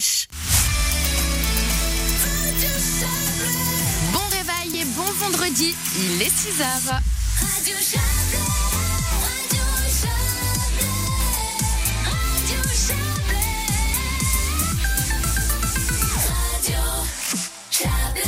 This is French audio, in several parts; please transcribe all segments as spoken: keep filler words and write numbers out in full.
Bon réveil et bon vendredi, il est six heures. Radio Chablais, Radio Chablais, Radio Chablais, Radio Chablais.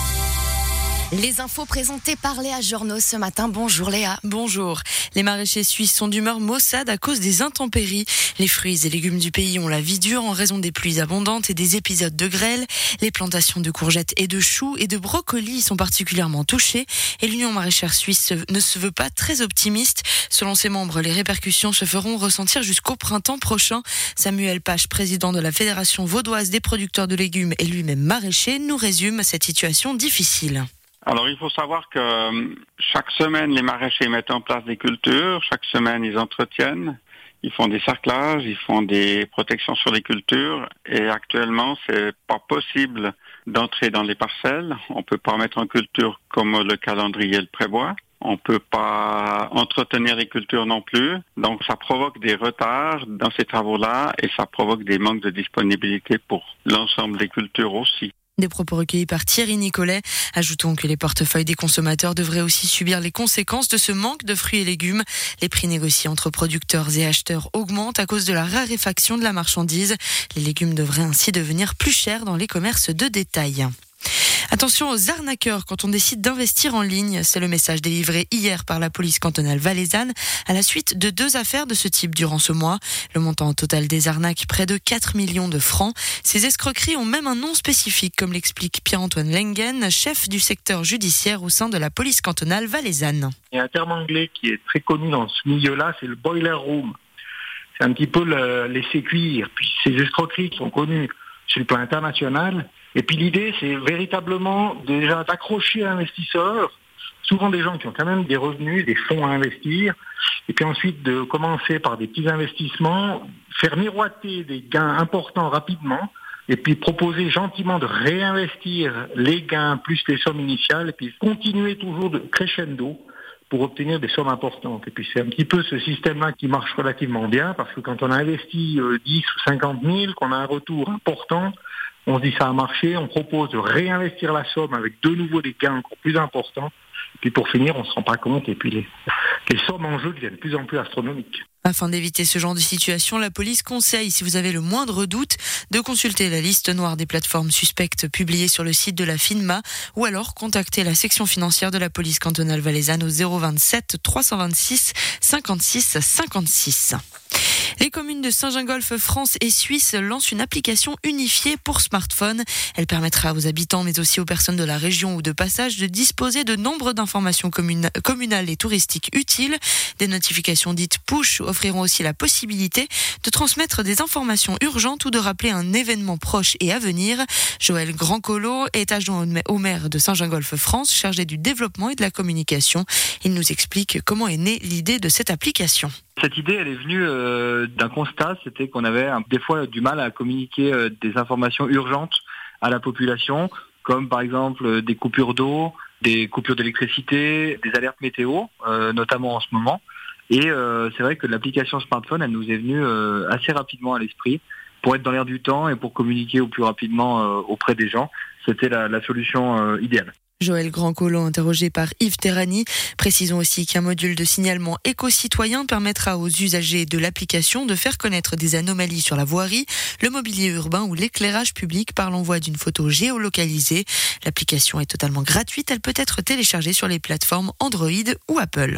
Les infos présentées par Léa Journeau ce matin. Bonjour Léa. Bonjour. Les maraîchers suisses sont d'humeur maussade à cause des intempéries. Les fruits et légumes du pays ont la vie dure en raison des pluies abondantes et des épisodes de grêle. Les plantations de courgettes et de choux et de brocolis sont particulièrement touchées et l'Union maraîchère suisse ne se veut pas très optimiste. Selon ses membres, les répercussions se feront ressentir jusqu'au printemps prochain. Samuel Pache, président de la Fédération vaudoise des producteurs de légumes et lui-même maraîcher, nous résume cette situation difficile. Alors, il faut savoir que chaque semaine, les maraîchers mettent en place des cultures. Chaque semaine, ils entretiennent. Ils font des cerclages, ils font des protections sur les cultures. Et actuellement, c'est pas possible d'entrer dans les parcelles. On peut pas mettre en culture comme le calendrier le prévoit. On peut pas entretenir les cultures non plus. Donc, ça provoque des retards dans ces travaux-là et ça provoque des manques de disponibilité pour l'ensemble des cultures aussi. Des propos recueillis par Thierry Nicolet. Ajoutons que les portefeuilles des consommateurs devraient aussi subir les conséquences de ce manque de fruits et légumes. Les prix négociés entre producteurs et acheteurs augmentent à cause de la raréfaction de la marchandise. Les légumes devraient ainsi devenir plus chers dans les commerces de détail. Attention aux arnaqueurs quand on décide d'investir en ligne. C'est le message délivré hier par la police cantonale valaisanne à la suite de deux affaires de ce type durant ce mois. Le montant total des arnaques, près de quatre millions de francs. Ces escroqueries ont même un nom spécifique, comme l'explique Pierre-Antoine Lengen, chef du secteur judiciaire au sein de la police cantonale valaisanne. Il y a un terme anglais qui est très connu dans ce milieu-là, c'est le boiler room. C'est un petit peu le laisser cuire. Puis ces escroqueries qui sont connues sur le plan international. Et puis l'idée, c'est véritablement déjà d'accrocher l'investisseur, souvent des gens qui ont quand même des revenus, des fonds à investir, et puis ensuite de commencer par des petits investissements, faire miroiter des gains importants rapidement, et puis proposer gentiment de réinvestir les gains plus les sommes initiales, et puis continuer toujours de crescendo pour obtenir des sommes importantes. Et puis c'est un petit peu ce système-là qui marche relativement bien, parce que quand on a investi dix ou cinquante mille, qu'on a un retour important, on se dit ça a marché, on propose de réinvestir la somme avec de nouveau des gains encore plus importants. Et puis pour finir, on ne se rend pas compte et puis les, les sommes en jeu deviennent de plus en plus astronomiques. Afin d'éviter ce genre de situation, la police conseille, si vous avez le moindre doute, de consulter la liste noire des plateformes suspectes publiée sur le site de la FINMA ou alors contacter la section financière de la police cantonale valaisanne au zéro vingt-sept trois cent vingt-six cinquante-six cinquante-six. Les communes de Saint-Gingolph, France et Suisse lancent une application unifiée pour smartphone. Elle permettra aux habitants, mais aussi aux personnes de la région ou de passage, de disposer de nombre d'informations communa- communales et touristiques utiles. Des notifications dites push offriront aussi la possibilité de transmettre des informations urgentes ou de rappeler un événement proche et à venir. Joël Grandcolo est adjoint au maire de Saint-Gingolph, France, chargé du développement et de la communication. Il nous explique comment est née l'idée de cette application. Cette idée, elle est venue euh, d'un constat, c'était qu'on avait un, des fois du mal à communiquer euh, des informations urgentes à la population, comme par exemple euh, des coupures d'eau, des coupures d'électricité, des alertes météo, euh, notamment en ce moment. Et euh, c'est vrai que l'application smartphone, elle nous est venue euh, assez rapidement à l'esprit pour être dans l'air du temps et pour communiquer au plus rapidement euh, auprès des gens. C'était la, la solution euh, idéale. Joël Grandcolo, interrogé par Yves Terrani. Précisons aussi qu'un module de signalement éco-citoyen permettra aux usagers de l'application de faire connaître des anomalies sur la voirie, le mobilier urbain ou l'éclairage public par l'envoi d'une photo géolocalisée. L'application est totalement gratuite. Elle peut être téléchargée sur les plateformes Android ou Apple.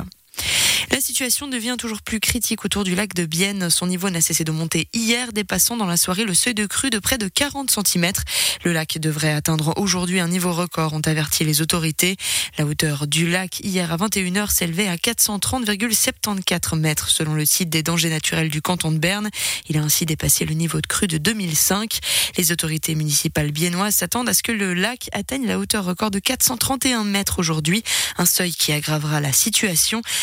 La situation devient toujours plus critique autour du lac de Bienne. Son niveau n'a cessé de monter hier, dépassant dans la soirée le seuil de crue de près de quarante centimètres. Le lac devrait atteindre aujourd'hui un niveau record, ont averti les autorités. La hauteur du lac hier à vingt et une heures s'élevait à quatre cent trente virgule soixante-quatorze mètres selon le site des dangers naturels du canton de Berne. Il a ainsi dépassé le niveau de crue de deux mille cinq. Les autorités municipales biennoises s'attendent à ce que le lac atteigne la hauteur record de quatre cent trente et un mètres aujourd'hui, un seuil qui aggravera la situation. Elles ont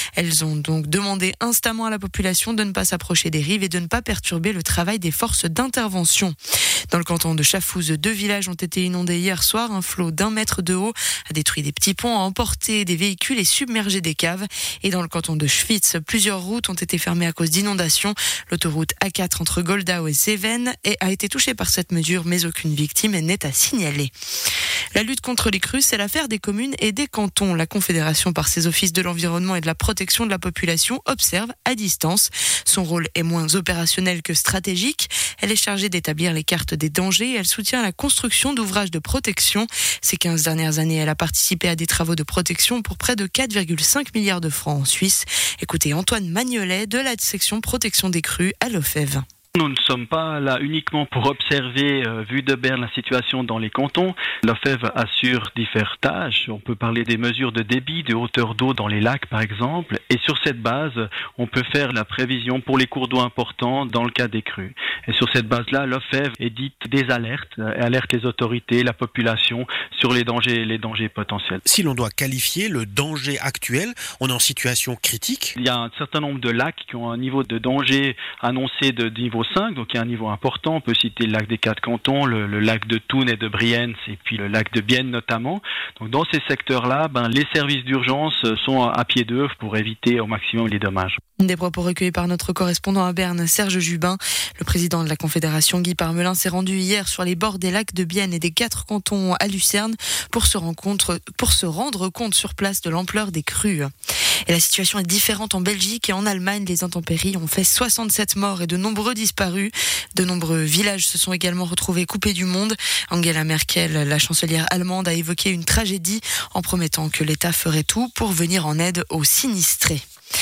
Ils ont donc demandé instamment à la population de ne pas s'approcher des rives et de ne pas perturber le travail des forces d'intervention. Dans le canton de Chafouz, deux villages ont été inondés hier soir. Un flot d'un mètre de haut a détruit des petits ponts, a emporté des véhicules et submergé des caves. Et dans le canton de Schwytz, plusieurs routes ont été fermées à cause d'inondations. L'autoroute A quatre entre Goldau et Zeven a été touchée par cette mesure, mais aucune victime n'est à signaler. La lutte contre les crues, c'est l'affaire des communes et des cantons. La Confédération, par ses offices de l'environnement et de la protection de la population, observe à distance. Son rôle est moins opérationnel que stratégique. Elle est chargée d'établir les cartes des dangers et elle soutient la construction d'ouvrages de protection. Ces quinze dernières années, elle a participé à des travaux de protection pour près de quatre virgule cinq milliards de francs en Suisse. Écoutez Antoine Magnolet de la section protection des crues à l'OFEV. Nous ne sommes pas là uniquement pour observer, euh, vue de Berne, la situation dans les cantons. L'OFEV assure diverses tâches. On peut parler des mesures de débit, de hauteur d'eau dans les lacs par exemple. Et sur cette base, on peut faire la prévision pour les cours d'eau importants dans le cas des crues. Et sur cette base-là, l'OFEV édite des alertes, euh, alerte les autorités, la population sur les dangers, les dangers potentiels. Si l'on doit qualifier le danger actuel, on est en situation critique. Il y a un certain nombre de lacs qui ont un niveau de danger annoncé de niveau cinq, donc il y a un niveau important. On peut citer le lac des Quatre Cantons, le, le lac de Thun et de Brienz, et puis le lac de Bienne notamment. Donc dans ces secteurs-là, ben, les services d'urgence sont à pied d'œuvre pour éviter au maximum les dommages. Des propos recueillis par notre correspondant à Berne, Serge Jubin. Le président de la Confédération, Guy Parmelin, s'est rendu hier sur les bords des lacs de Bienne et des Quatre Cantons à Lucerne pour se, rencontre, pour se rendre compte sur place de l'ampleur des crues. Et la situation est différente en Belgique et en Allemagne. Les intempéries ont fait soixante-sept morts et de nombreux disparus. De nombreux villages se sont également retrouvés coupés du monde. Angela Merkel, la chancelière allemande, a évoqué une tragédie en promettant que l'État ferait tout pour venir en aide aux sinistrés.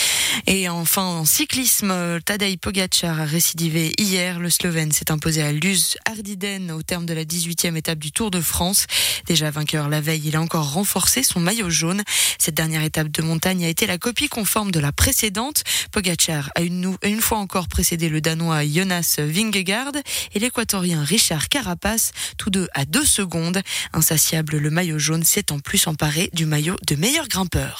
Et enfin, en cyclisme, Tadej Pogačar a récidivé hier. Le Slovène s'est imposé à Luz Ardiden au terme de la dix-huitième étape du Tour de France. Déjà vainqueur la veille, il a encore renforcé son maillot jaune. Cette dernière étape de montagne a été la copie conforme de la précédente. Pogačar a une, une fois encore précédé le Danois Jonas Vingegaard et l'Équatorien Richard Carapaz, tous deux à deux secondes. Insatiable, le maillot jaune s'est en plus emparé du maillot de meilleur grimpeur.